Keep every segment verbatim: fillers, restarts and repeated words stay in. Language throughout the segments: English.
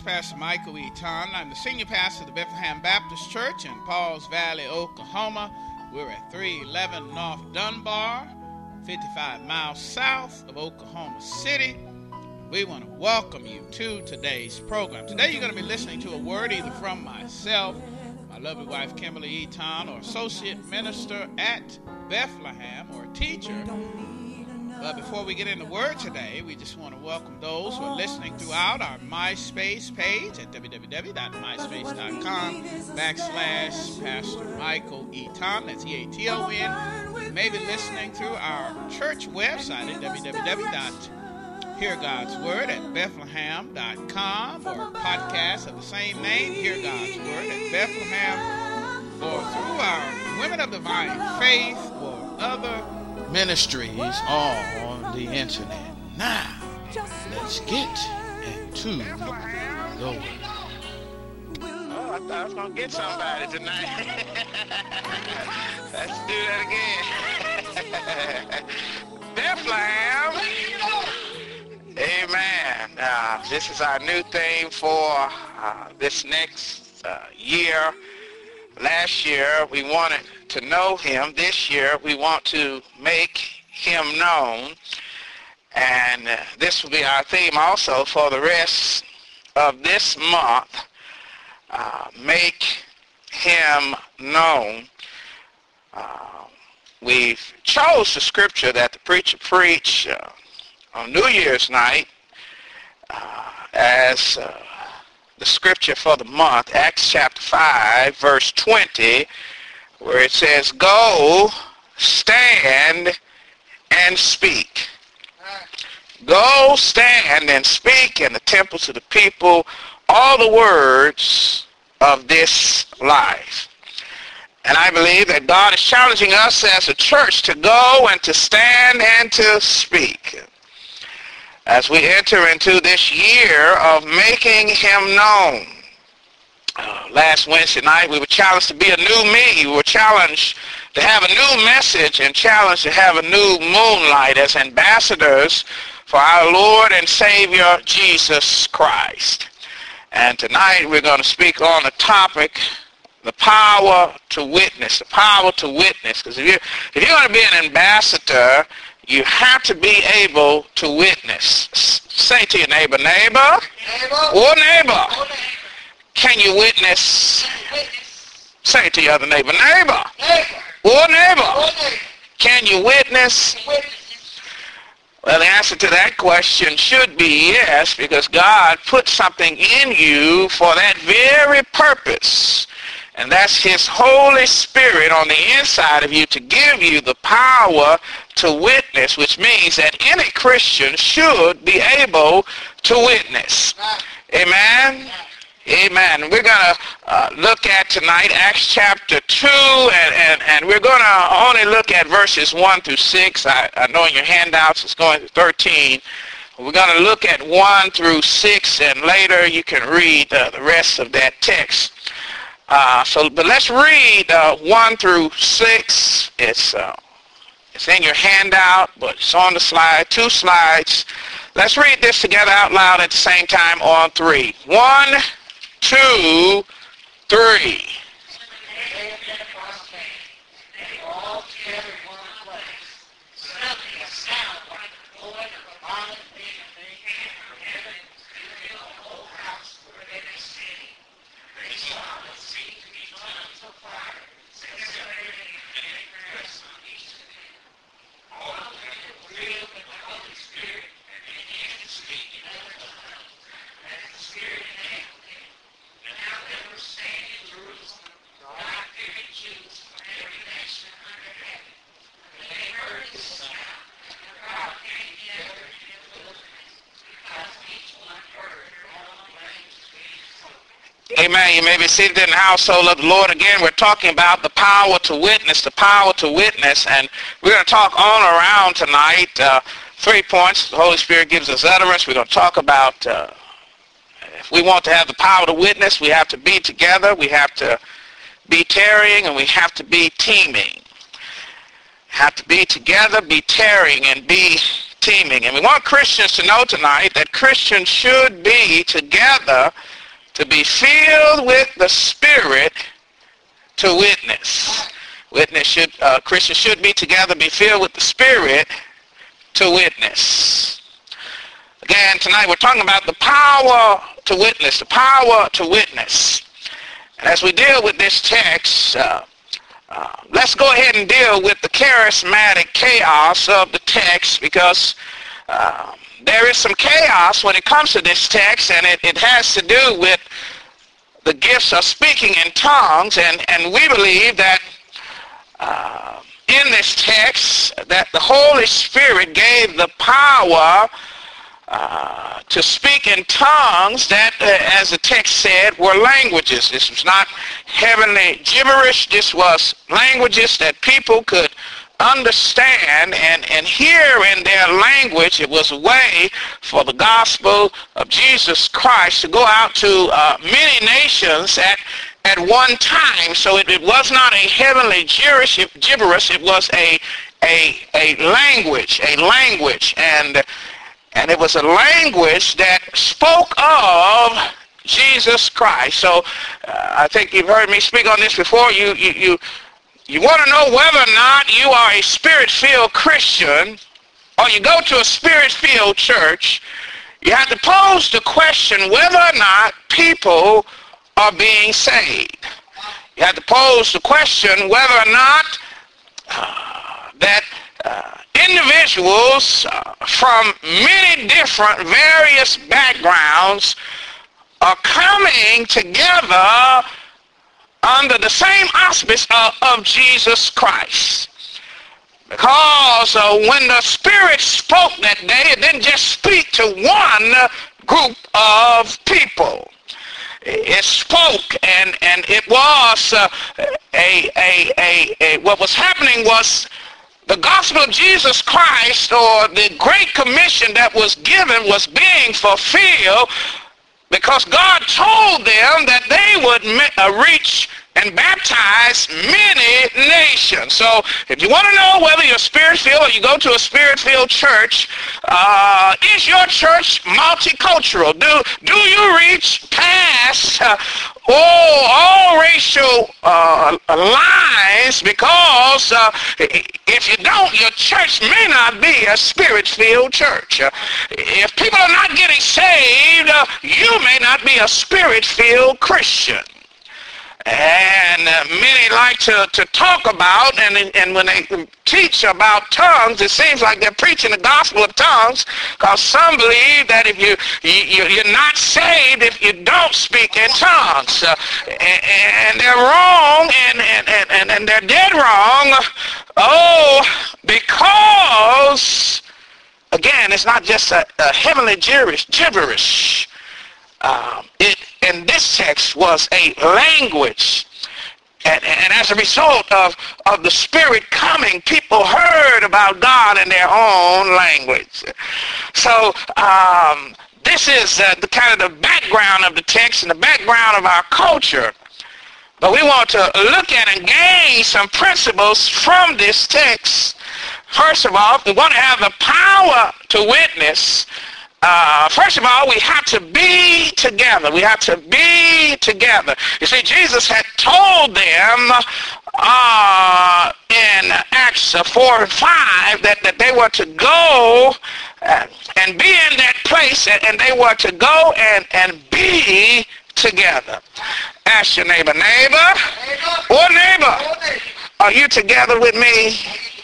Pastor Michael Eaton. I'm the senior pastor of the Bethlehem Baptist Church in Pauls Valley, Oklahoma. We're at three eleven North Dunbar, fifty-five miles south of Oklahoma City. We want to welcome you to today's program. Today you're going to be listening to a word either from myself, my lovely wife Kimberly Eaton, or associate minister at Bethlehem, or a teacher. But before we get into word today, we just want to welcome those who are listening throughout our MySpace page at www.myspace.com backslash Pastor Michael Eaton. That's E A T O N. You may be listening through our church website at www dot hear gods word at bethlehem dot com, or podcast of the same name, Hear God's Word at Bethlehem, or through our Women of Divine Faith or other ministries all on the internet. Now, let's get into the word. Oh, I thought I was going to get somebody tonight. Let's do that again. Bethlehem. Amen. Uh, this is our new theme for uh, this next uh, year. Last year, we wanted to know him. This year, we want to make him known. And uh, this will be our theme also for the rest of this month. Uh, make him known. Uh, we've chose the scripture that the preacher preached uh, on New Year's night uh, as uh, the scripture for the month, Acts chapter five, verse twenty, where it says, "Go, stand, and speak." Go, stand, and speak in the temples of the people all the words of this life. And I believe that God is challenging us as a church to go and to stand and to speak as we enter into this year of making him known. Uh, last Wednesday night, we were challenged to be a new me. We were challenged to have a new message and challenged to have a new moonlight as ambassadors for our Lord and Savior, Jesus Christ. And tonight, we're going to speak on the topic, the power to witness, the power to witness. Because if you're, if you're going to be an ambassador, you have to be able to witness. Say to your neighbor, neighbor, neighbor. or neighbor, or neighbor. Can you witness? witness? Say to your other neighbor, neighbor, neighbor. Or, neighbor. or neighbor. Can you witness? witness? Well, the answer to that question should be yes, because God put something in you for that very purpose. And that's his Holy Spirit on the inside of you to give you the power to witness, which means that any Christian should be able to witness. Amen? Amen. We're going to uh, look at tonight Acts chapter two, and, and, and we're going to only look at verses one through six. I, I know in your handouts it's going to thirteen. We're going to look at one through six, and later you can read uh, the rest of that text. Uh, so, but let's read uh, one through six. It's uh, it's in your handout, but it's on the slide. Two slides. Let's read this together out loud at the same time on three. One, two, three. Amen. You may be seated in the household of the Lord. Again, we're talking about the power to witness, the power to witness, and we're going to talk on around tonight. Uh, three points. The Holy Spirit gives us utterance. We're going to talk about uh, if we want to have the power to witness, we have to be together, we have to be tarrying, and we have to be teaming. Have to be together, be tarrying, and be teaming. And we want Christians to know tonight that Christians should be together to be filled with the Spirit to witness. Witness should, uh, Christians should be together, be filled with the Spirit to witness. Again, tonight we're talking about the power to witness, the power to witness. And as we deal with this text, uh, uh, let's go ahead and deal with the charismatic chaos of the text, because uh, there is some chaos when it comes to this text, and it, it has to do with the gifts of speaking in tongues, and, and we believe that uh, in this text that the Holy Spirit gave the power uh, to speak in tongues that, uh, as the text said, were languages. This was not heavenly gibberish. This was languages that people could understand and, and hear in their language. It was a way for the gospel of Jesus Christ to go out to uh, many nations at at one time. So it, it was not a heavenly gibberish, gibberish. It was a a a language, a language, and and it was a language that spoke of Jesus Christ. So uh, I think you've heard me speak on this before. You you you you want to know whether or not you are a Spirit-filled Christian, or you go to a Spirit-filled church. You have to pose the question whether or not people are being saved. You have to pose the question whether or not uh, that uh, individuals uh, from many different various backgrounds are coming together under the same auspice of, of Jesus Christ. Because uh, when the Spirit spoke that day, it didn't just speak to one group of people. It spoke, and, and it was uh, a, a, a, a, what was happening was the gospel of Jesus Christ, or the Great Commission that was given, was being fulfilled, because God told them that they would uh, reach and baptize many nations. So if you want to know whether you're Spirit-filled or you go to a Spirit-filled church, uh, is your church multicultural? Do, do you reach past uh, all, all racial uh, lines? Because uh, if you don't, your church may not be a Spirit-filled church. Uh, if people are not getting saved, uh, you may not be a Spirit-filled Christian. And uh, many like to, to talk about, and, and when they teach about tongues, it seems like they're preaching the gospel of tongues, because some believe that if you, you, you're not saved if you don't speak in tongues. Uh, and, and they're wrong, and, and, and, and they're dead wrong. Oh, because, again, it's not just a, a heavenly gibberish. gibberish. Um, it in this text was a language, and, and as a result of, of the Spirit coming, people heard about God in their own language. So um, this is uh, the kind of the background of the text and the background of our culture. But we want to look at and gain some principles from this text. First of all, we want to have the power to witness. Uh, first of all, we have to be together. We have to be together. You see, Jesus had told them uh, in Acts four and five that, that they were to go uh, and be in that place, and, and they were to go and, and be together. Ask your neighbor, neighbor, neighbor or neighbor, neighbor, are you together with me?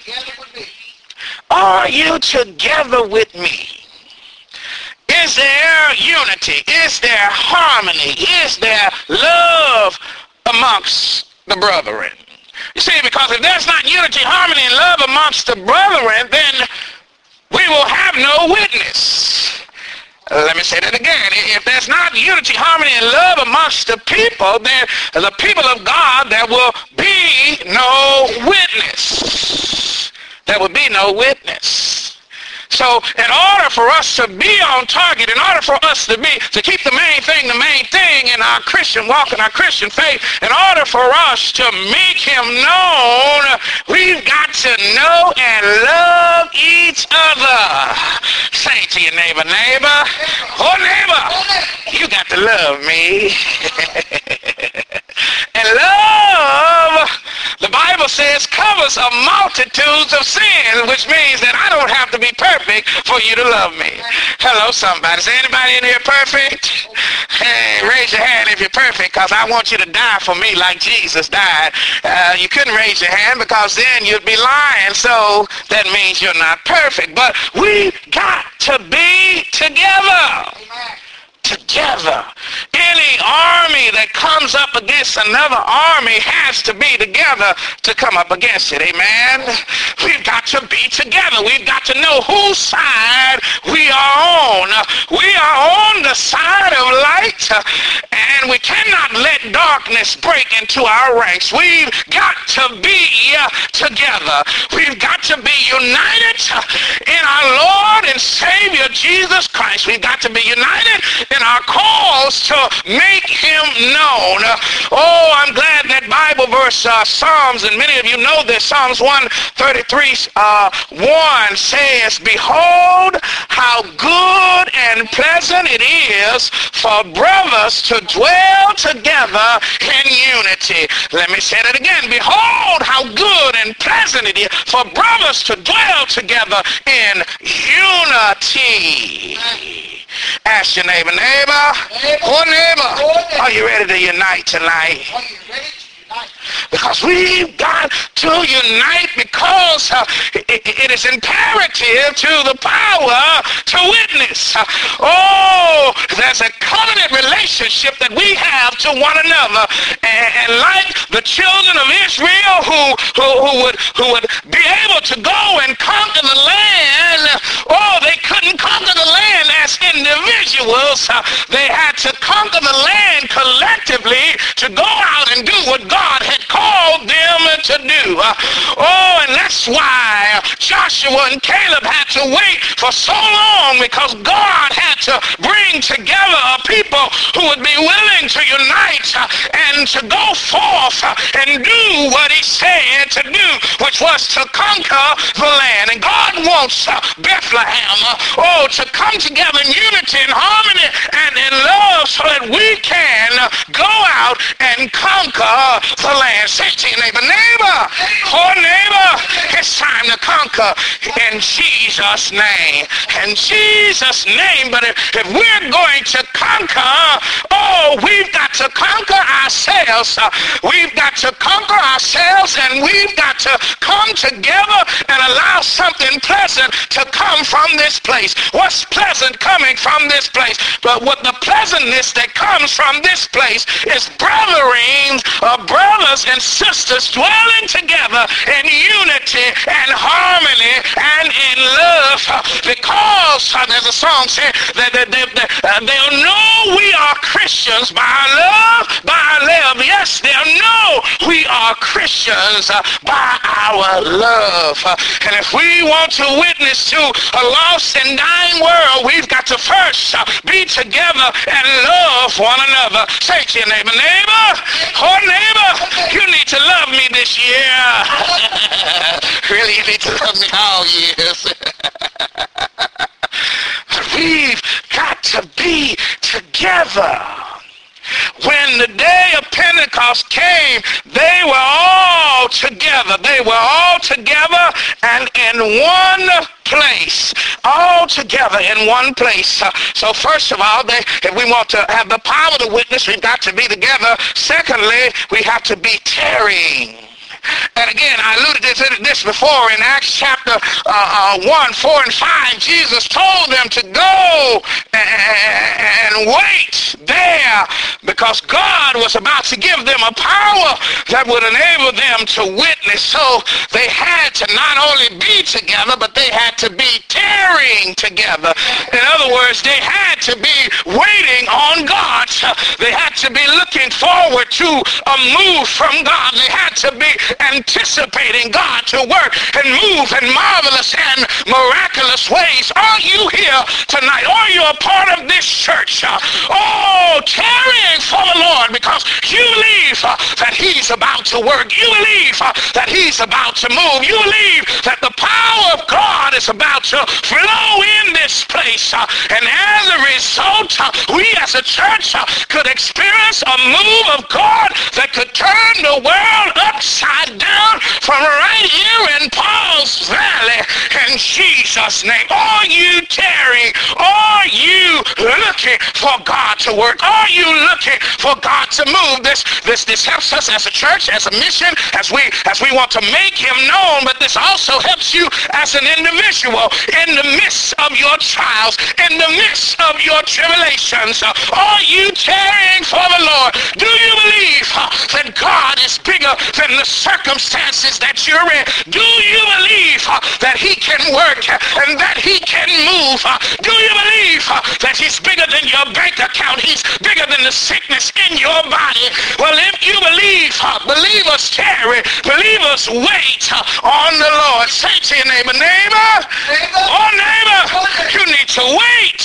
Are you together with me? Is there unity? Is there harmony? Is there love amongst the brethren? You see, because if there's not unity, harmony, and love amongst the brethren, then we will have no witness. Let me say that again. If there's not unity, harmony, and love amongst the people, then the people of God, there will be no witness. There will be no witness. So in order for us to be on target, in order for us to be, to keep the main thing, the main thing in our Christian walk and our Christian faith, in order for us to make him known, we've got to know and love each other. Say to your neighbor, neighbor, oh neighbor, you got to love me. And love, the Bible says, covers a multitudes of sins, which means that I don't have to be perfect for you to love me. Hello, somebody. Is anybody in here perfect? Hey, raise your hand if you're perfect, because I want you to die for me like Jesus died. Uh, you couldn't raise your hand because then you'd be lying, so that means you're not perfect. But we got to be together. Together. Any army that comes up against another army has to be together to come up against it. Amen. We've got to be together. We've got to know whose side we are on. We are on the side of light, and we cannot let darkness break into our ranks. We've got to be together. We've got to be united in our Lord and Savior Jesus Christ. We've got to be united in our cause to make him known. Oh, I'm glad that Bible verse, uh, Psalms, and many of you know this, Psalms one thirty-three, uh, one says, behold, how good and pleasant it is for brothers to dwell together in unity. Let me say that again. Behold, how good and pleasant it is for brothers to dwell together in unity. Ask your neighbor, neighbor, neighbor, oh neighbor, oh neighbor, are you ready to unite tonight? Are you ready to unite? Because we've got to unite, because uh, it, it is imperative to the power to witness. Uh, oh, there's a covenant relationship that we have to one another, and, and like the children of Israel who, who who would who would be able to go and conquer the land, oh, they couldn't conquer the land as individuals. Uh, they had to conquer the land collectively to go out and do what God had called them to do. Uh, oh, and that's why Joshua and Caleb had to wait for so long, because God had to bring together a people who would be willing to unite uh, and to go forth uh, and do what he said to do, which was to conquer the land. And God wants uh, Bethlehem, uh, oh, to come together in unity and harmony and in love, so that we can uh, go out and conquer the land. Say to your neighbor, neighbor, oh neighbor, it's time to conquer in Jesus' name. In Jesus' name. But if, if we're going to conquer, oh, we've got to conquer ourselves. Uh, we've got to conquer ourselves, and we've got to come together and allow something pleasant to come from this place. What's pleasant coming from this place? But what the pleasantness that comes from this place is brothering, uh, brothers and sisters dwelling together in unity and harmony and in love, because uh, there's a song saying that they, they, they, uh, they'll know we are Christians by our love, by our love. Yes, they'll know we are Christians uh, by our love. Uh, and if we want to witness to a lost and dying world, we've got to first uh, be together and love one another. Say to your neighbor, neighbor, oh neighbor, you need to love me this year. Really, you need to love me all years. We've got to be together. When the day of Pentecost came, they were all together. They were all together and in one place. All together in one place. Uh, so first of all, they, if we want to have the power to witness, we've got to be together. Secondly, we have to be tarrying. And again, I alluded to this before in Acts chapter uh, uh, one, four, and five. Jesus told them to go and, and wait there because God was about to give them a power that would enable them to witness. So they had to not only be together, but they had to be tarrying together. In other words, they had to be waiting on God. They had to be looking forward to a move from God. They had to be anticipating God to work and move in marvelous and miraculous ways. Are you here tonight? Are you a part of this church? Oh, tarrying for the Lord, because you believe that he's about to work. You believe that he's about to move. You believe that the power of God is about to flow in this place. And as a result, we as a church could experience a move of God that could turn the world upside down from right here in Paul's Valley. In Jesus' name. Are you tarrying? Are you looking for God to work? Are you looking for God to move? This this this helps us as a church, as a mission, as we as we want to make him known, but this also helps you as an individual in the midst of your trials, in the midst of your tribulations. Are you tarrying for the Lord? Do you believe that God is bigger than the circumstances that you're in? Do you believe that he can work and that he can move? Do you believe that he's bigger than your bank account? He's bigger than the sickness in your body. Well, if you believe, believers tarry, believers wait on the Lord. Say to your neighbor, neighbor, neighbor. Oh neighbor, you need to wait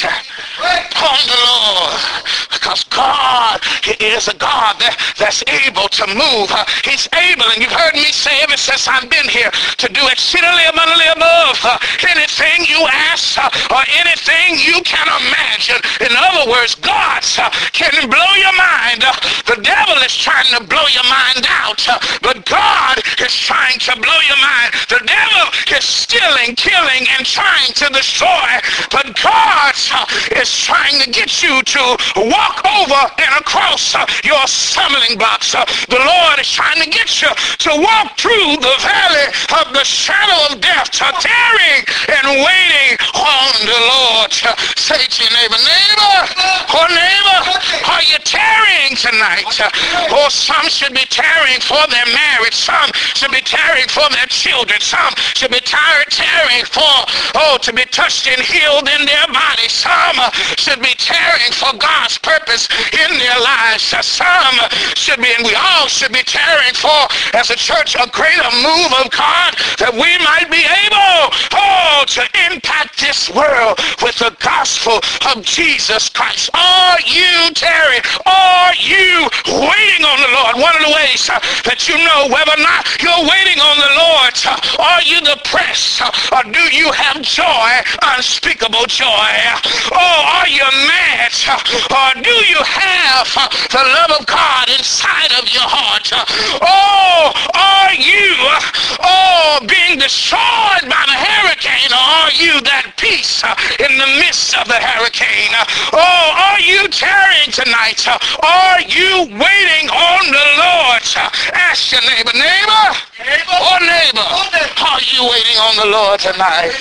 on the Lord, because God is a God that, that's able to move. Uh, he's able, and you've heard me say ever since I've been here, to do exceedingly abundantly above uh, anything you ask uh, or anything you can imagine. In other words, God uh, can blow your mind. Uh, the devil is trying to blow your mind out, uh, but God is trying to blow your mind. The devil is stealing, killing, and trying to destroy, but God uh, is trying to get you to walk over and across uh, your stumbling blocks. Uh, the Lord is trying to get you to walk through the valley of the shadow of death, uh, tarrying and waiting on the Lord. Uh, say to your neighbor, neighbor, oh neighbor, are you tarrying tonight? Uh, or some should be tarrying for their marriage. Some should be tarrying for their children. Some should be tired tarrying for, oh, to be touched and healed in their body. Some uh, should be tarrying for God's purpose in their lives. Uh, some should be, and we all should be tarrying for, as a church, a greater move of God, that we might be able, oh, to impact this world with the gospel of Jesus Christ. Are you tarrying? Are you waiting on the Lord? One of the ways uh, that you know whether or not you're waiting on the Lord, uh, are you depressed, uh, or do you have joy, unspeakable joy? Oh, are you mad, uh, or do you have uh, the love of God inside of your heart? Uh, oh, are you uh, oh being destroyed by the hurricane, or are you that peace uh, in the midst of the hurricane? Uh, oh, are you tarrying tonight? Uh, are you waiting on the Lord? Uh, ask your neighbor, neighbor, neighbor, or neighbor, oh, neighbor, are you waiting on the Lord tonight?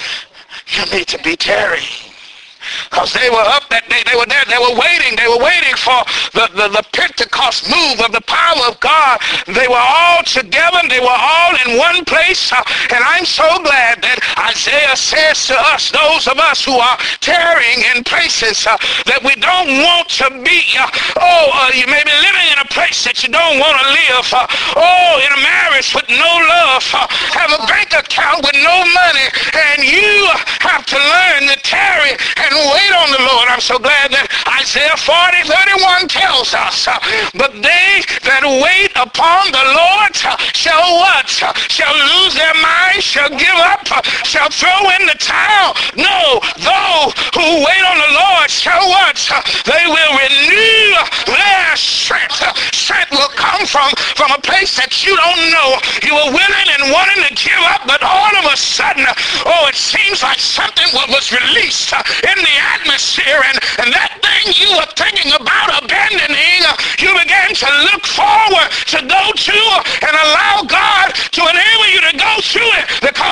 You need to be tarrying. Because they were up that day, they were there, they were waiting, they were waiting for the, the, the Pentecost move of the power of God. They were all together, they were all in one place, uh, and I'm so glad that Isaiah says to us, those of us who are tarrying in places uh, that we don't want to be. Uh, oh, uh, you may be living in a place that you don't want to live. Uh, oh, in a marriage with no love, uh, have a bank account with no money, and you have to learn to tarry and wait on the Lord. I'm so glad that Isaiah forty thirty-one tells us, uh, but they that wait upon the Lord uh, shall what? Uh, shall lose their mind, shall give up, uh, shall throw in the towel. No, those who wait on the Lord shall what? Uh, they will renew their strength. Uh, strength will come from, from a place that you don't know. You were willing and wanting to give up, but all of a sudden, uh, oh, it seems like something was released uh, in the atmosphere, and, and that thing you were thinking about abandoning, uh, you began to look forward to go to uh, and allow God to enable you to go through it, because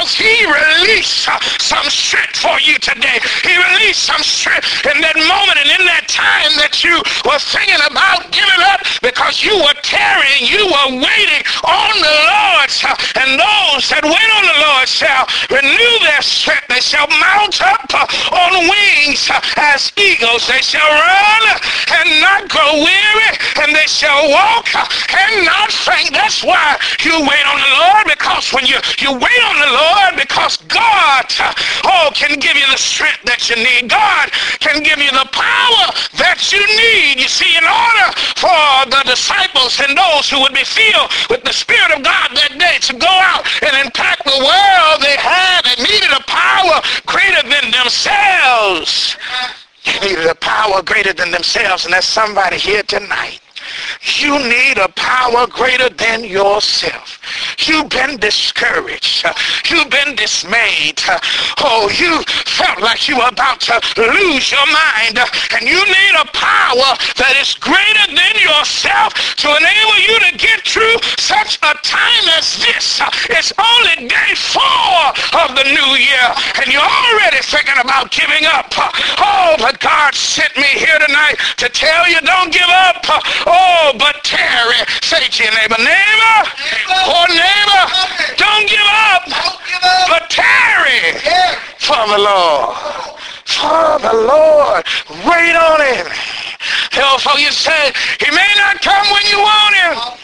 because he released uh, some strength for you today. He released some strength in that moment and in that time that you were thinking about giving up because you were tarrying, you were waiting on the Lord. Uh, and those that wait on the Lord shall renew their strength. They shall mount up uh, on wings uh, as eagles. They shall run and not grow weary, and they shall walk uh, and not faint. That's why you wait on the Lord, because when you, you wait on the Lord, because God, uh, oh, can give you the strength that you need. God can give you the power that you need. You see, in order for the disciples and those who would be filled with the Spirit of God that day to go out and impact the world, they had, they needed a power greater than themselves. They needed a power greater than themselves, and there's somebody here tonight. You need a power greater than yourself. You've been discouraged. You've been dismayed. Oh, you felt like you were about to lose your mind. And you need a power that is greater than yourself to enable you to get through such a time as this. It's only day four of the new year, and you're already thinking about giving up. Oh, but God sent me here tonight to tell you, don't give up. Oh, but tarry. Say to your neighbor, neighbor, or neighbor, don't give up, but tarry for the Lord. For the Lord. Wait on him. Therefore you say, he may not come when you want him,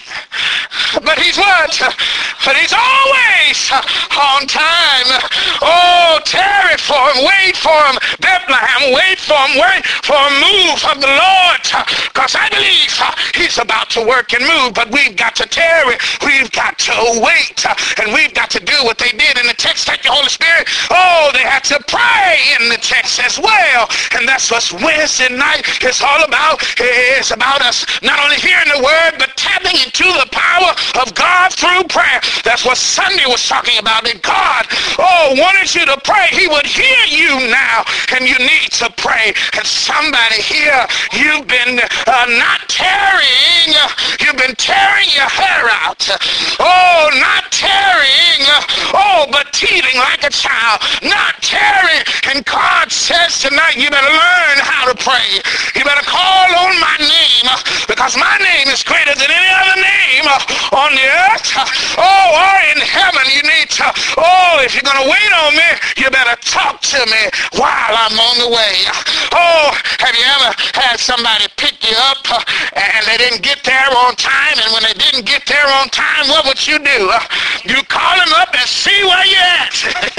but he's what? But he's always on time. Oh, tarry for him, wait for him. Bethlehem, wait for him, wait for a move of the Lord. Because I believe he's about to work and move, but we've got to tarry. We've got to wait. And we've got to do what they did in the text. Thank you, Holy Spirit. Oh, they had to pray in the text as well. And that's what Wednesday night is all about. It's about us not only hearing the word, but tapping into the power of God through prayer. That's what Sunday was talking about. That God, oh, wanted you to pray. He would hear you now, and you need to pray. And somebody here, you've been uh, not tarrying. You've been tearing your hair out. Oh, not tarrying. Oh, but teething like a child. Not tarrying. And God says tonight, you better learn how to pray. You better call on my name, because my name is greater than any other name on the earth, oh, or in heaven. You need to, oh, if you're going to wait on me, you better talk to me while I'm on the way. Oh, have you ever had somebody pick you up uh, and they didn't get there on time, and when they didn't get there on time, what would you do? Uh, you call them up and see where you at.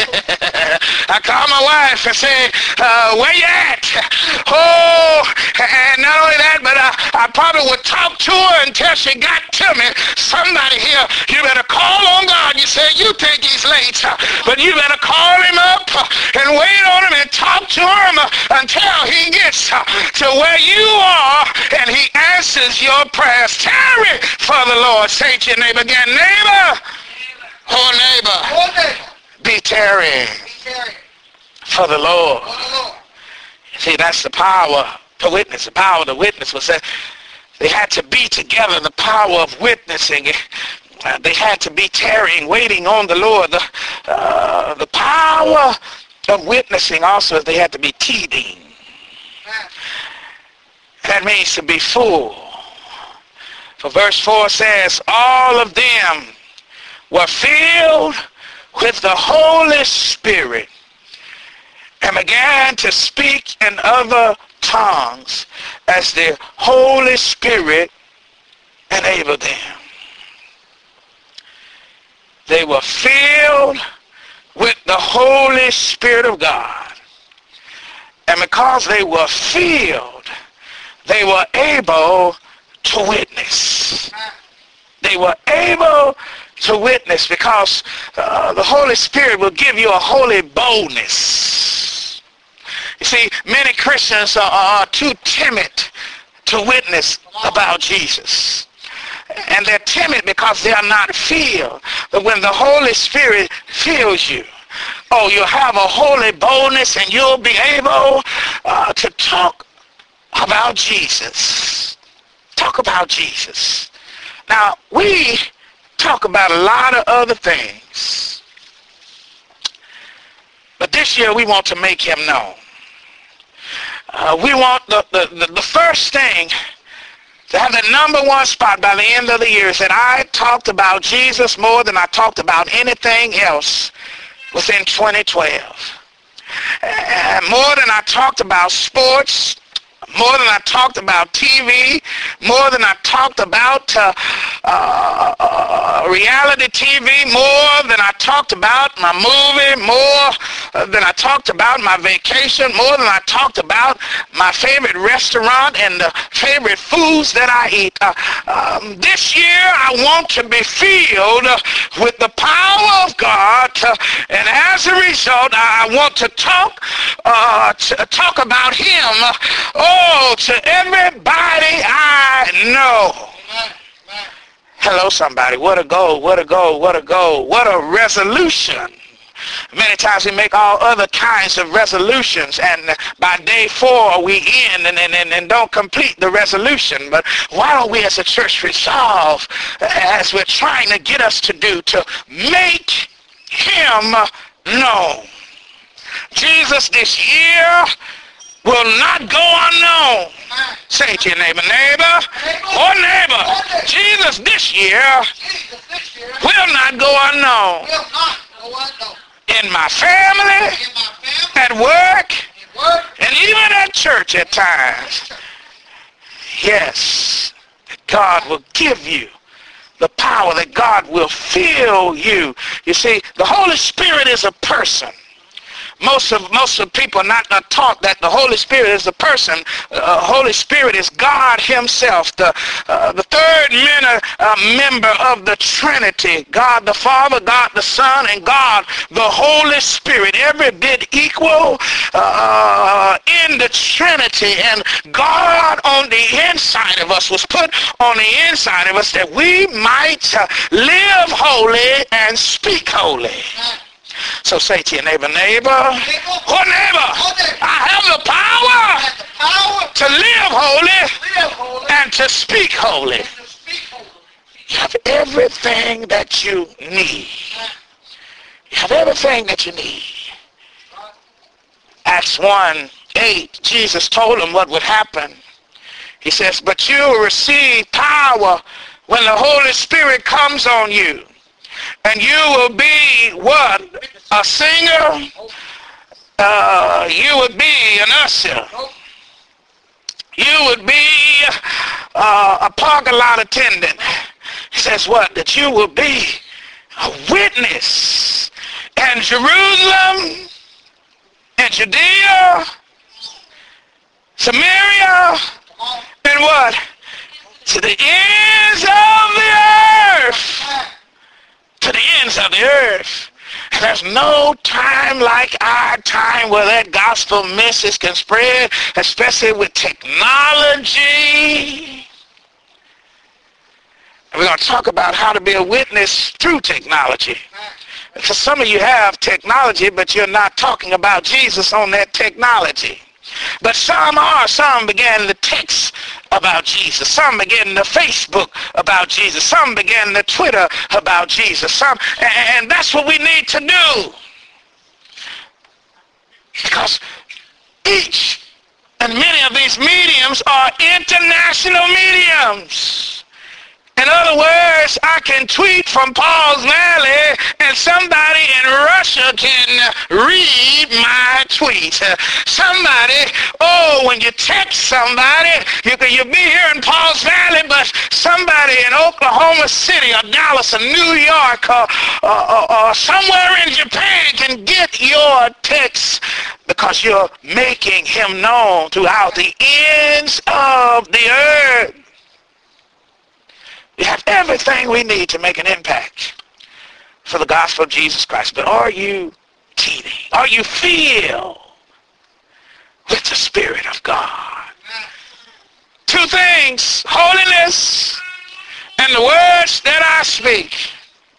I call my wife and say, uh, where you at? Oh, and not only that, but I, I probably would talk to her until she got to me. Somebody here, you better call on God. You say you think he's late, but you better call him up and wait on him and talk to him until he gets to where you are and he answers your prayers. Tarry for the Lord. Say to your neighbor again, neighbor, oh neighbor, be tarrying for the Lord. See, that's the power to witness. The power to witness was that they had to be together. The power of witnessing. Uh, they had to be tarrying, waiting on the Lord. The, uh, the power of witnessing also is they had to be teething. That means to be full. For verse four says, all of them were filled with the Holy Spirit and began to speak in other tongues as the Holy Spirit enabled them. They were filled with the Holy Spirit of God. And because they were filled, they were able to witness. They were able to witness because uh, the Holy Spirit will give you a holy boldness. You see, many Christians are, are too timid to witness about Jesus. And they're timid because they are not filled. But when the Holy Spirit fills you, oh, you'll have a holy boldness and you'll be able uh, to talk about Jesus. Talk about Jesus. Now, we talk about a lot of other things. this year we want to make him known. Uh, we want the, the, the, the first thing to have the number one spot by the end of the year is that I talked about Jesus more than I talked about anything else within twenty twelve. And more than I talked about sports, more than I talked about T V, more than I talked about uh, uh, uh, reality T V, more than I talked about my movie, more uh, than I talked about my vacation, more than I talked about my favorite restaurant and the favorite foods that I eat. Uh, um, this year I want to be filled uh, with the power of God, uh, and as a result I want to talk, uh, to talk about him. Uh, oh, Oh, to everybody I know. Hello, somebody. What a goal, what a goal, what a goal, what a resolution. Many times we make all other kinds of resolutions, and by day four we end and, and, and, and don't complete the resolution. But why don't we as a church resolve, as we're trying to get us to do, to make him known? Jesus this year will not go unknown. Say to your neighbor, neighbor, or neighbor, Jesus this year will not go unknown. In my family, at work, and even at church at times. Yes, that God will give you the power, that God will fill you. You see, the Holy Spirit is a person. Most of most of people are not, not taught that the Holy Spirit is a person. Uh, Holy Spirit is God himself, the uh, the third men, uh, member of the Trinity. God the Father, God the Son, and God the Holy Spirit. Every bit equal uh, in the Trinity. And God on the inside of us was put on the inside of us that we might uh, live holy and speak holy. So say to your neighbor, neighbor, or neighbor, I have the power to live holy and to speak holy. You have everything that you need. You have everything that you need. Acts one eight, Jesus told them what would happen. He says, but you will receive power when the Holy Spirit comes on you. And you will be what? A singer? Uh, you would be an usher. You would be uh, a parking lot attendant. He says what? That you will be a witness in Jerusalem, in Judea, Samaria, and what? To the ends of the earth. To the ends of the earth. And there's no time like our time where that gospel message can spread, especially with technology. And we're going to talk about how to be a witness through technology. Because some of you have technology, but you're not talking about Jesus on that technology. But some are. Some began to text about Jesus. Some began to Facebook about Jesus. Some began to Twitter about Jesus. Some, and that's what we need to do. Because each and many of these mediums are international mediums. In other words, I can tweet from Paul's Valley and somebody in Russia can read my tweet. Uh, somebody, oh, when you text somebody, you can you be here in Paul's Valley, but somebody in Oklahoma City or Dallas or New York or, or, or, or somewhere in Japan can get your text because you're making him known throughout the ends of the earth. We have everything we need to make an impact for the gospel of Jesus Christ. But are you teeming? Are you filled with the Spirit of God? Two things, holiness and the words that I speak.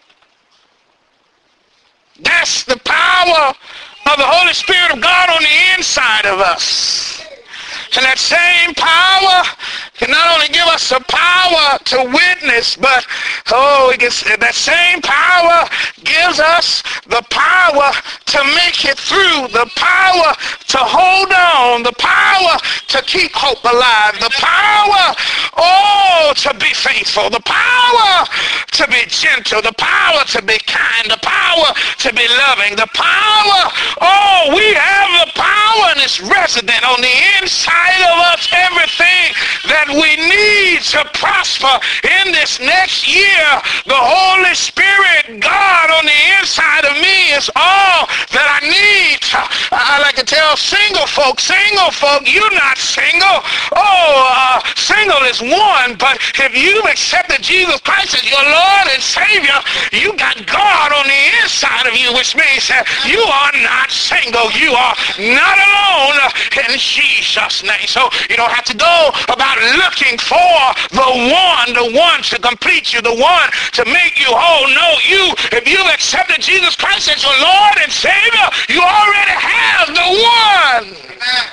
That's the power of the Holy Spirit of God on the inside of us. And that same power can not only give us the power to witness, but oh, it gets, that same power gives us the power to make it through, the power to hold on, the power to keep hope alive, the power, oh, to be faithful, the power to be gentle, the power to be kind, the power to be loving, the power, oh, we have the power, and it's resident on the inside of us, everything that we need to prosper in this next year. The Holy Spirit, God on the inside of me is all that I need. I like to tell single folk, single folk, you're not single. Oh, uh, single is one, but if you've accepted Jesus Christ as your Lord and Savior, you got God on the inside of you, which means that you are not single. You are not alone in Jesus' name. So you don't have to go about looking for the one, the one to complete you, the one to make you whole. No, you, if you've accepted Jesus Christ as your Lord and Savior, you already have the one. Amen.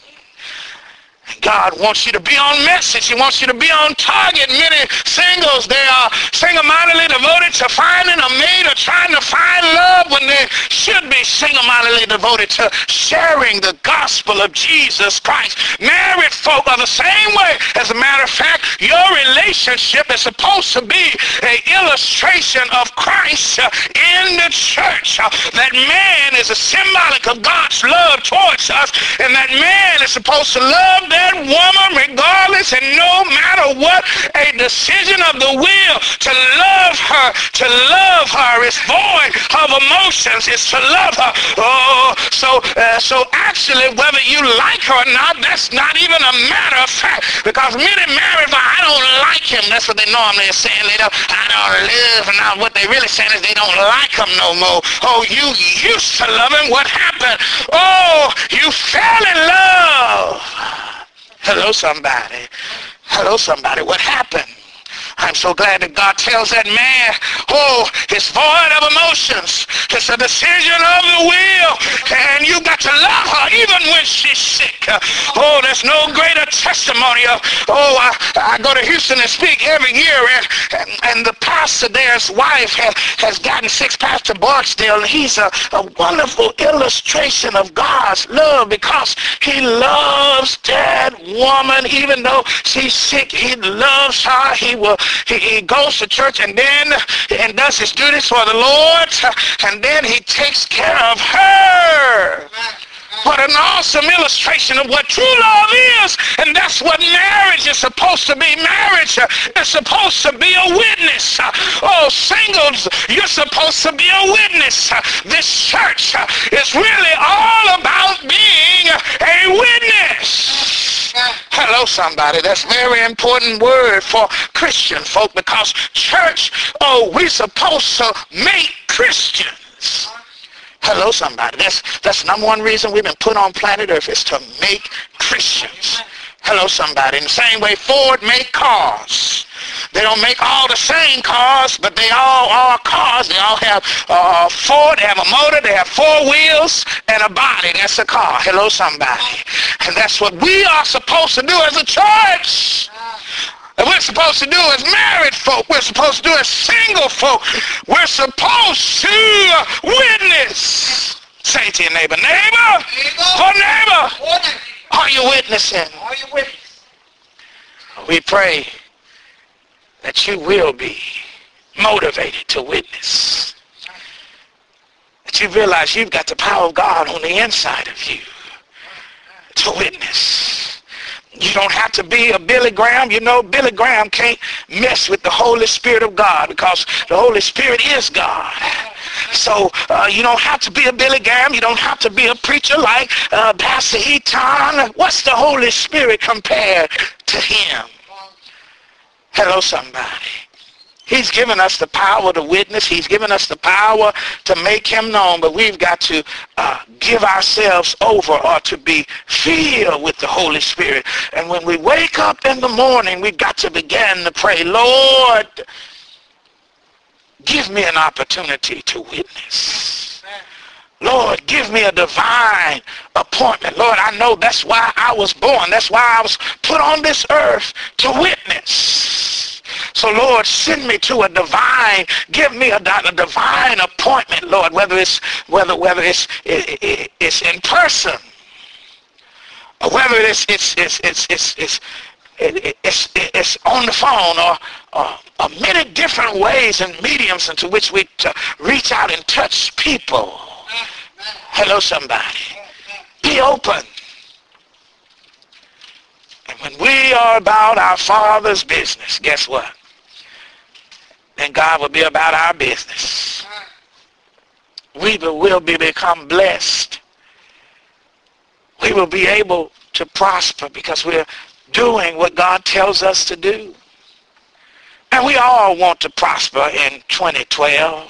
God wants you to be on message. He wants you to be on target. Many singles, they are single-mindedly devoted to finding a mate or trying to find love when they should be single-mindedly devoted to sharing the gospel of Jesus Christ. Married folk are the same way. As a matter of fact, your relationship is supposed to be an illustration of Christ in the church. That man is a symbolic of God's love towards us, and that man is supposed to love that woman regardless, and no matter what, a decision of the will to love her, to love her is void of emotions, is to love her. Oh, so uh, so actually, whether you like her or not, that's not even a matter of fact, because many married, but I don't like him. That's what they normally are saying later. I don't live, and now what they really saying is they don't like him no more. Oh, you used to love him. What happened? Oh, you fell in love. Hello, somebody. Hello, somebody. What happened? I'm so glad that God tells that man, oh, it's void of emotions. It's a decision of the will. And you got to love her even when she's sick. Oh, there's no greater testimony of, oh, I, I go to Houston and speak every year, and, and, and the pastor there's wife has, has gotten sick, Pastor Barksdale, and he's a, a wonderful illustration of God's love, because he loves that woman. Even though she's sick, he loves her. He will He, he goes to church and then and does his duties for the Lord, and then he takes care of her. What an awesome illustration of what true love is. And that's what marriage is supposed to be. Marriage is supposed to be a witness. Oh, singles, you're supposed to be a witness. This church is really all about being a witness. Hello, somebody. That's a very important word for Christian folk, because church, oh, we're supposed to make Christians. Hello, somebody. That's that's number one reason we've been put on planet Earth, is to make Christians. Hello, somebody. In the same way Ford make cars. They don't make all the same cars, but they all are cars. They all have uh, Ford, they have a motor, they have four wheels, and a body. That's a car. Hello, somebody. And that's what we are supposed to do as a church. And we're supposed to do as married folk. We're supposed to do as single folk. We're supposed to witness. Say to your neighbor, neighbor, oh neighbor, are you witnessing? Are you witnessing? We pray that you will be motivated to witness. That you realize you've got the power of God on the inside of you to witness. You don't have to be a Billy Graham. You know, Billy Graham can't mess with the Holy Spirit of God, because the Holy Spirit is God. So uh, you don't have to be a Billy Graham. You don't have to be a preacher like uh, Pastor Eaton. What's the Holy Spirit compared to him? Hello, somebody. He's given us the power to witness. He's given us the power to make him known, but we've got to uh, give ourselves over, or to be filled with the Holy Spirit. And when we wake up in the morning, we've got to begin to pray, Lord, give me an opportunity to witness. Lord, give me a divine appointment. Lord, I know that's why I was born. That's why I was put on this earth to witness. So, Lord, send me to a divine, give me a, a divine appointment, Lord, whether it's whether whether it's it, it, it's in person, or whether it's it's it's it's it's it's it, it's, it's on the phone, or, or, or many different ways and mediums into which we to reach out and touch people. Hello, somebody. Be open. And when we are about our Father's business, guess what? Then God will be about our business. We will be become blessed. We will be able to prosper because we're doing what God tells us to do. And we all want to prosper in twenty twelve.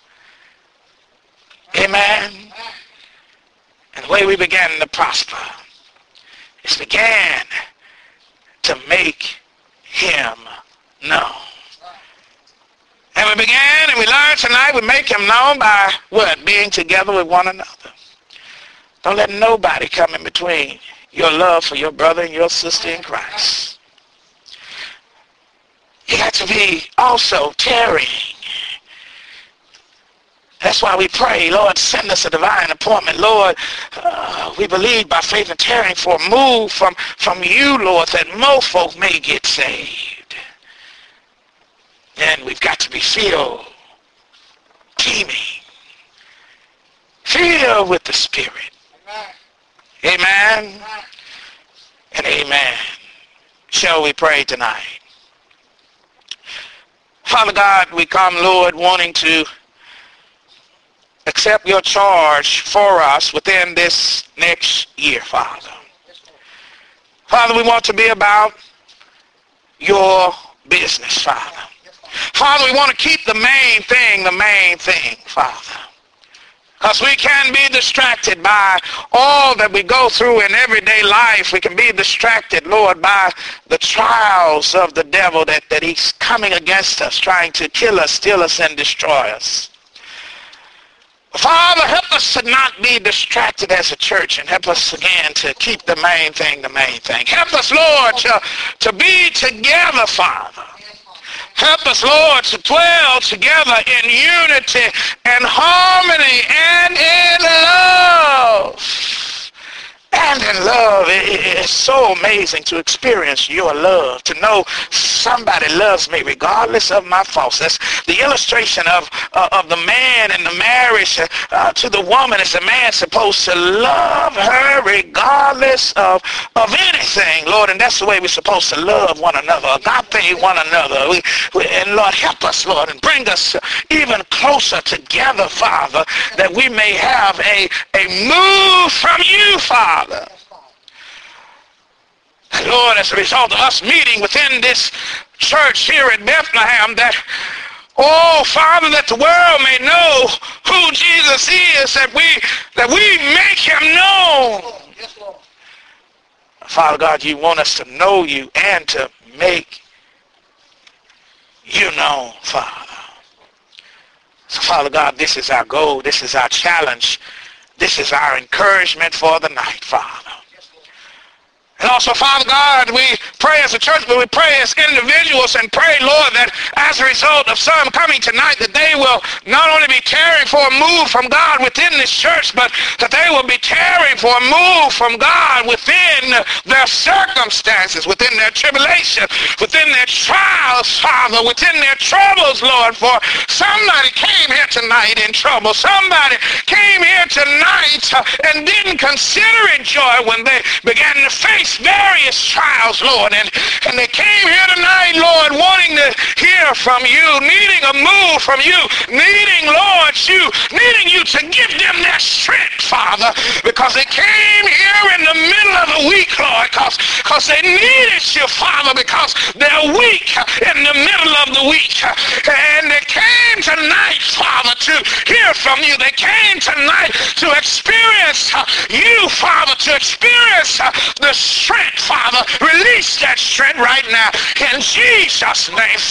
Amen. And the way we began to prosper is began to make him known. And we began and we learned tonight we make him known by what? Being together with one another. Don't let nobody come in between your love for your brother and your sister in Christ. You got to be also tarrying. That's why we pray, Lord, send us a divine appointment. Lord, uh, we believe by faith and tarrying for a move from, from you, Lord, that more folk may get saved. And we've got to be filled, teeming, filled with the Spirit. Amen. Amen. And amen. Shall we pray tonight? Father God, we come, Lord, wanting to accept your charge for us within this next year, Father. Father, we want to be about your business, Father. Father, we want to keep the main thing the main thing, Father. Because we can be distracted by all that we go through in everyday life. We can be distracted, Lord, by the trials of the devil that, that he's coming against us, trying to kill us, steal us, and destroy us. Father, help us to not be distracted as a church, and help us again to keep the main thing the main thing. Help us, Lord, to, to be together, Father. Help us, Lord, to dwell together in unity and harmony and in love. And in love, it's so amazing to experience your love, to know somebody loves me regardless of my faults. That's the illustration of uh, of the man in the marriage uh, to the woman. Is the man supposed to love her regardless of, of anything, Lord? And that's the way we're supposed to love one another, agape one another. We, we, and Lord, help us, Lord, and bring us even closer together, Father, that we may have a, a move from you, Father. Lord, as a result of us meeting within this church here at Bethlehem, that, oh, Father, that the world may know who Jesus is, that we that we make him known. Yes, Lord. Father God, you want us to know you and to make you known, Father. So, Father God, this is our goal. This is our challenge. This is our encouragement for the night, Father. And also, Father God, we pray as a church, but we pray as individuals and pray, Lord, that as a result of some coming tonight, that they will not only be tarrying for a move from God within this church, but that they will be tarrying for a move from God within their circumstances, within their tribulation, within their trials, Father, within their troubles, Lord. For somebody came here tonight in trouble. Somebody came here tonight and didn't consider it joy when they began to face various trials, Lord, and, and they came here tonight, Lord, wanting to hear from you, needing a move from you, needing, Lord, you, needing you to give them their strength, Father, because they came here in the middle of the week, Lord, because they needed you, Father, because they're weak in the middle of the week, and they came tonight, Father, to hear from you. They came tonight to experience you, Father, to experience the strength, Father. Release that strength right now in Jesus' name. Fill them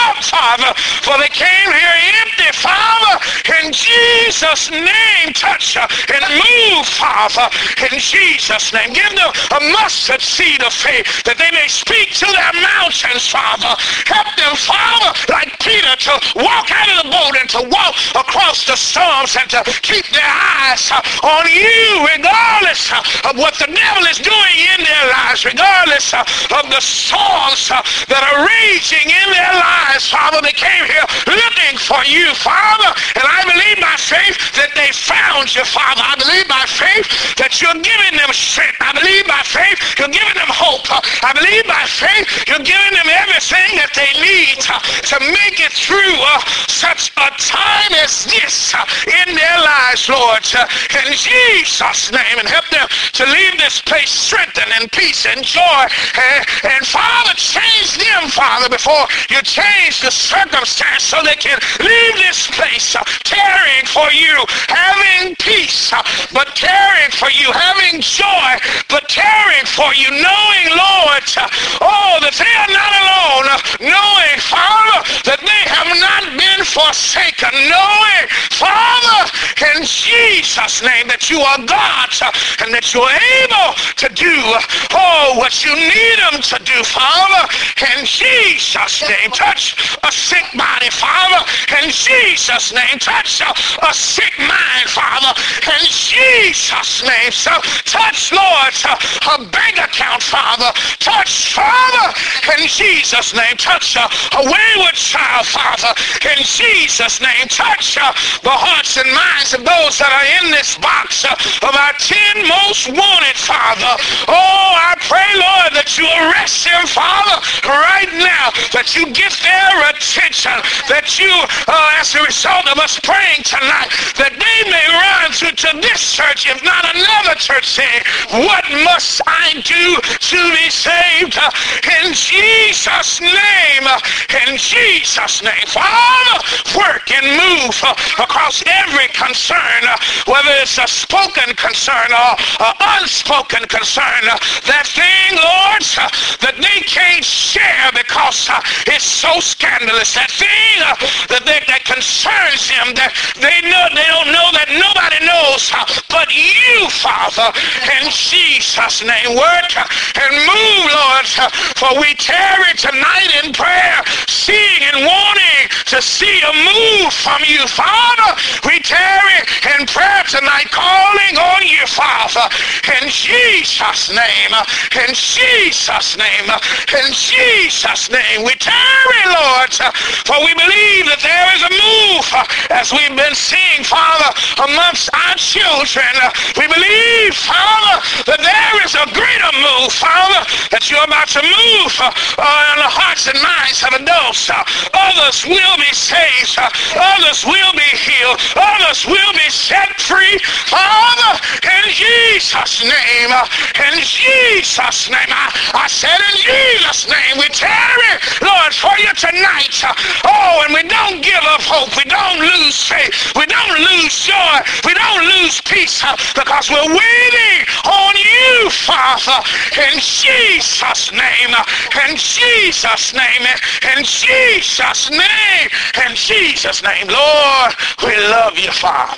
up, Father, for they came here empty, Father. In Jesus' name, touch and move, Father, in Jesus' name. Give them a mustard seed of faith that they may speak to their mountains, Father. Help them, Father, like Peter, to walk out of the boat and to walk across the storms and to keep their eyes on you, regardless of what the devil is doing in their lives, regardless of the storms that are raging in their lives, Father. They came here looking for you, Father, and I believe by faith that they found you, Father. I believe by faith that you're giving them strength. I believe by faith you're giving them hope. I believe by faith you're giving them everything that they need to, to make it through uh, such a time as this uh, in their lives, Lord. Uh, in Jesus' name, and help them to leave this place strengthened and peace and joy. And, and Father, change them, Father, before you change the circumstance, so they can leave this place uh, caring for you, having peace, uh, but caring for you, having joy, but caring for you, knowing, Lord, uh, oh, that they are not alone, uh, knowing, Father, that they have not been forsaken, knowing, Father, in Jesus' name, that you are God, uh, and that you're able to do, uh, oh, what you need them to do, Father, in Jesus' name. Touch a sick body, Father, in Jesus' name. Touch a, a sick mind, Father, in Jesus' name. So touch, Lord, a bank account, Father. Touch, Father, in Jesus' name. Touch a, a wayward child, Father, in Jesus' name. Touch uh, the hearts and minds of those that are in this box uh, of our ten most wanted, Father. Oh, I pray, Lord, that you arrest them, Father, right now, that you get their attention, that you, uh, as a result of us praying tonight, that they may run to, to this church, if not another church, saying, what must I do to be saved? Uh, in Jesus' name, uh, in Jesus' name, Father, work and move uh, across every concern, uh, whether it's a spoken concern or uh, unspoken concern, uh, that thing, Lord, uh, that they can't share because uh, it's so scandalous, that thing uh, that, they, that concerns them, that they know they don't know, that nobody knows uh, but you, Father, in Jesus' name. Work uh, and move, Lord, uh, for we tarry tonight in prayer, seeing and wanting to see a move from you, Father. We tarry in prayer tonight, calling on you, Father, in Jesus' name, in Jesus' name, in Jesus' name. We tarry, Lord, for we believe that there is a move, as we've been seeing, Father, amongst our children. We believe, Father, that there is a greater move, Father, that you're about to move uh, in the hearts and minds of adults. Uh, others will be saved. Uh, others will be healed. Others will be set free. Father, in Jesus' name, uh, in Jesus' name, I, I said in Jesus' name, we tarry, Lord, for you tonight. Uh, oh, and we don't give up hope. We don't lose faith. We don't lose joy. We don't lose peace uh, because we're waiting on you, Father, in Jesus' name, uh, in Jesus' name, in Jesus' name, in Jesus' name. Lord, we love you, Father.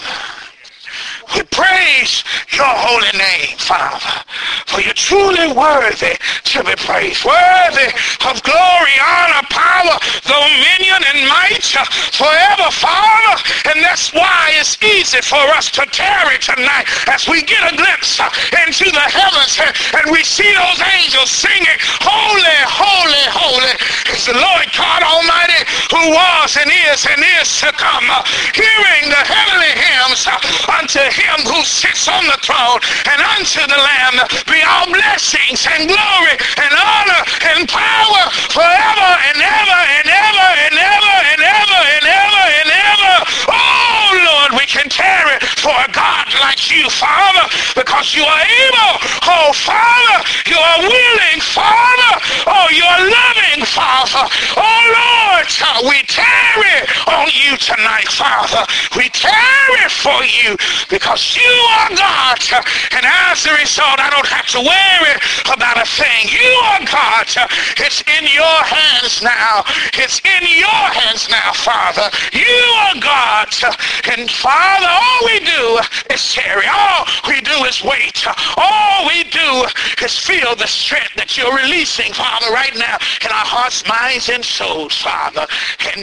We praise your holy name, Father, for you're truly worthy to be praised, worthy of glory, honor, power, dominion, and might forever, Father. And that's why it's easy for us to tarry tonight as we get a glimpse into the heavens and we see those angels singing, holy, holy, holy is the Lord God Almighty, who was and is and is to come, hearing the heavenly hymns unto him who sits on the throne, and unto the Lamb be all blessings and glory and honor and power forever and ever and ever and ever and ever and ever and ever. Oh Lord, we can tarry for a God like you, Father, because you are able. Oh Father, you are willing, Father. Oh, you are loving, Father. Oh Lord, we tarry on you tonight, Father. We tarry for you because you are God. And as a result, I don't have to worry about a thing. You are God. It's in your hands now. It's in your hands now, Father. You are God. And Father, all we do is tarry. All we do is wait. All we do is feel the strength that you're releasing, Father, right now in our hearts, minds, and souls, Father. In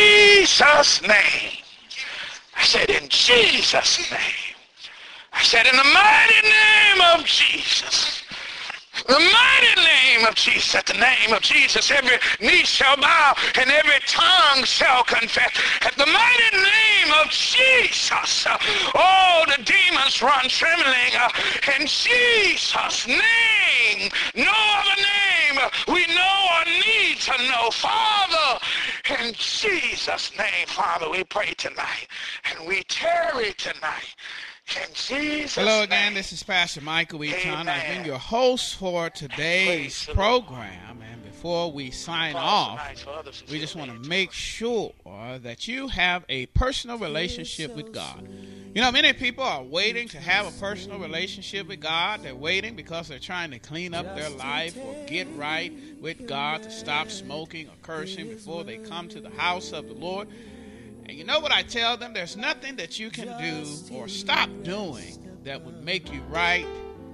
Jesus' name. I said, in Jesus' name. I said, in the mighty name of Jesus. The mighty name of Jesus. At the name of Jesus, every knee shall bow and every tongue shall confess. At the mighty name of Jesus, all the demons run trembling. In Jesus' name, no other name we know or need to know. Father, in Jesus' name, Father, we pray tonight and we tarry tonight. In Jesus' Hello again, name. this is Pastor Michael Eaton. I've been your host for today's program. And before we sign off, we just want to make sure that you have a personal relationship with God. You know, many people are waiting to have a personal relationship with God. They're waiting because they're trying to clean up their life or get right with God, to stop smoking or cursing before they come to the house of the Lord. And you know what I tell them? There's nothing that you can do or stop doing that would make you right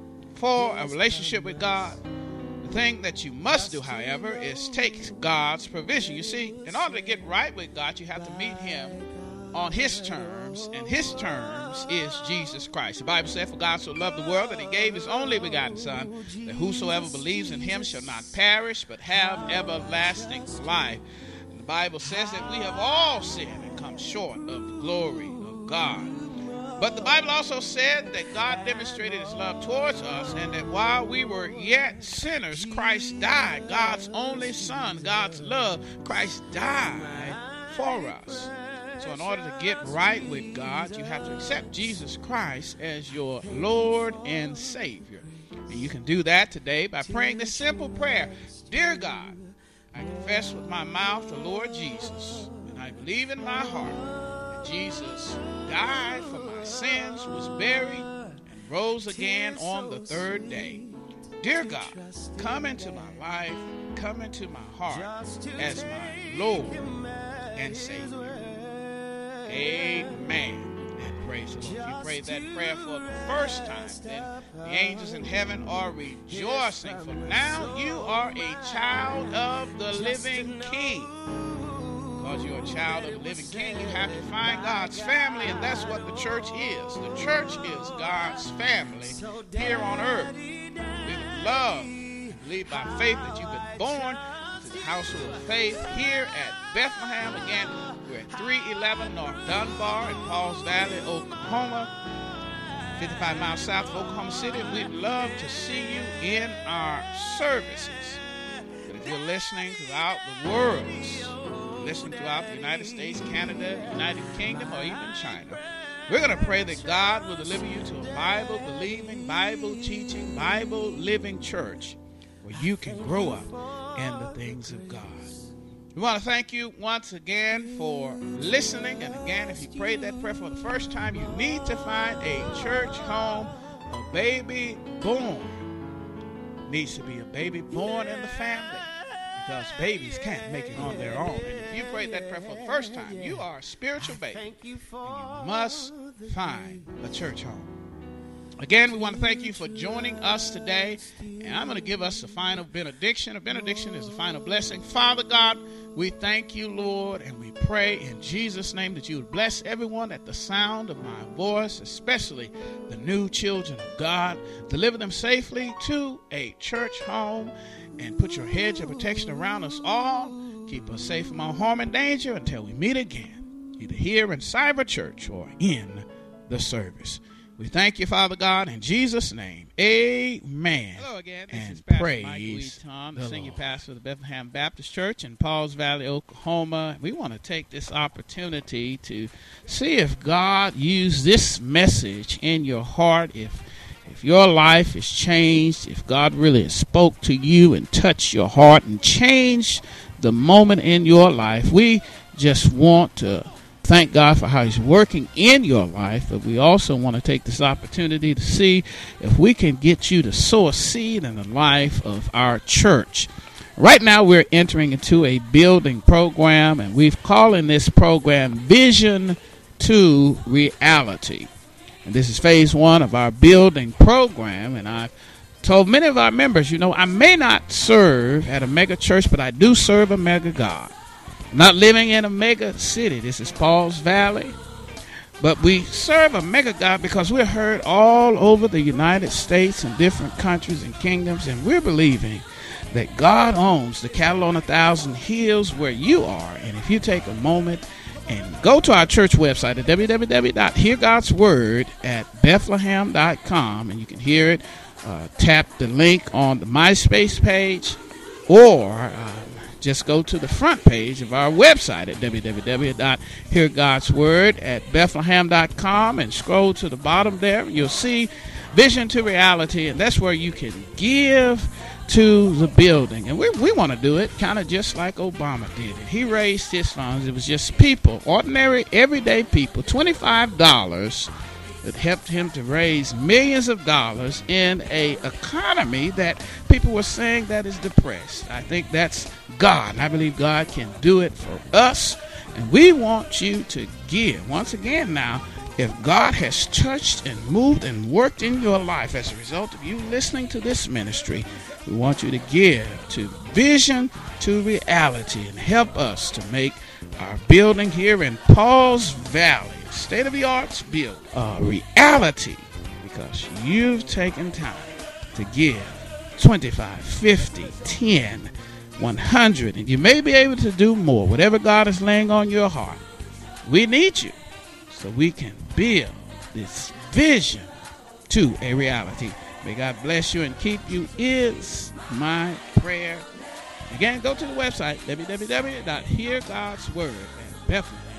for a relationship with God. The thing that you must do, however, is take God's provision. You see, in order to get right with God, you have to meet him on his terms, and his terms is Jesus Christ. The Bible said, for God so loved the world that he gave his only begotten Son, that whosoever believes in him shall not perish, but have everlasting life. The Bible says that we have all sinned and come short of the glory of God. But the Bible also said that God demonstrated his love towards us, and that while we were yet sinners, Christ died. God's only Son, God's love, Christ died for us. So in order to get right with God, you have to accept Jesus Christ as your Lord and Savior. And you can do that today by praying this simple prayer. Dear God, I confess with my mouth the Lord Jesus, and I believe in my heart that Jesus died for my sins, was buried, and rose again on the third day. Dear God, come into my life, come into my heart as my Lord and Savior. Amen. And praise the Lord. If you prayed that prayer for the first time, then the angels in heaven are rejoicing, for now you are a child of the living King. Because you're a child of the living King, you have to find God's family, and that's what the church is. The church is God's family here on earth. We would love to believe by faith that you've been born to the household of faith here at Bethlehem. Again, we're at three eleven North Dunbar in Pauls Valley, Oklahoma, fifty-five miles south of Oklahoma City. And we'd love to see you in our services. But if you're listening throughout the world, listening throughout the United States, Canada, United Kingdom, or even China, we're going to pray that God will deliver you to a Bible-believing, Bible-teaching, Bible-living church where you can grow up in the things of God. We want to thank you once again for listening. And again, if you prayed that prayer for the first time, you need to find a church home. A baby born needs to be a baby born in the family, because babies can't make it on their own. And if you prayed that prayer for the first time, you are a spiritual baby, and you must find a church home. Again, we want to thank you for joining us today, and I'm going to give us a final benediction. A benediction is a final blessing. Father God, we thank you, Lord, and we pray in Jesus' name that you would bless everyone at the sound of my voice, especially the new children of God. Deliver them safely to a church home, and put your hedge of protection around us all. Keep us safe from all harm and danger until we meet again, either here in Cyber Church or in the service. We thank you, Father God, in Jesus' name. Amen. Hello again. This and is Pastor praise Michael Eaton, the, the senior Lord. pastor of the Bethlehem Baptist Church in Pauls Valley, Oklahoma. We want to take this opportunity to see if God used this message in your heart, if if your life is changed, if God really spoke to you and touched your heart and changed the moment in your life. We just want to thank God for how he's working in your life, but we also want to take this opportunity to see if we can get you to sow a seed in the life of our church. Right now we're entering into a building program, and we've calling this program Vision to Reality. And this is phase one of our building program, and I've told many of our members, you know, I may not serve at a mega church, but I do serve a mega God. I'm not living in a mega city. This is Paul's Valley. But we serve a mega God because we're heard all over the United States and different countries and kingdoms, and we're believing that God owns the cattle on a thousand hills where you are. And if you take a moment and go to our church website at w w w dot hear gods word at bethlehem dot com, and you can hear it. Uh, tap the link on the MySpace page, or uh, just go to the front page of our website at w w w dot hear gods word at bethlehem dot com and scroll to the bottom there. You'll see Vision to Reality, and that's where you can give to the building. And we, we want to do it kind of just like Obama did it. He raised his funds. It was just people, ordinary, everyday people, twenty-five dollars that helped him to raise millions of dollars in a economy that people were saying that is depressed. I think that's God. And I believe God can do it for us. And we want you to give. Once again now, if God has touched and moved and worked in your life as a result of you listening to this ministry, we want you to give to Vision to Reality and help us to make our building here in Paul's Valley, state-of-the-art build, a reality, because you've taken time to give twenty-five, fifty, ten, one hundred, and you may be able to do more, whatever God is laying on your heart. We need you so we can build this vision to a reality. May God bless you and keep you is my prayer. Again, go to the website, w w w dot hear gods word at Bethlehem.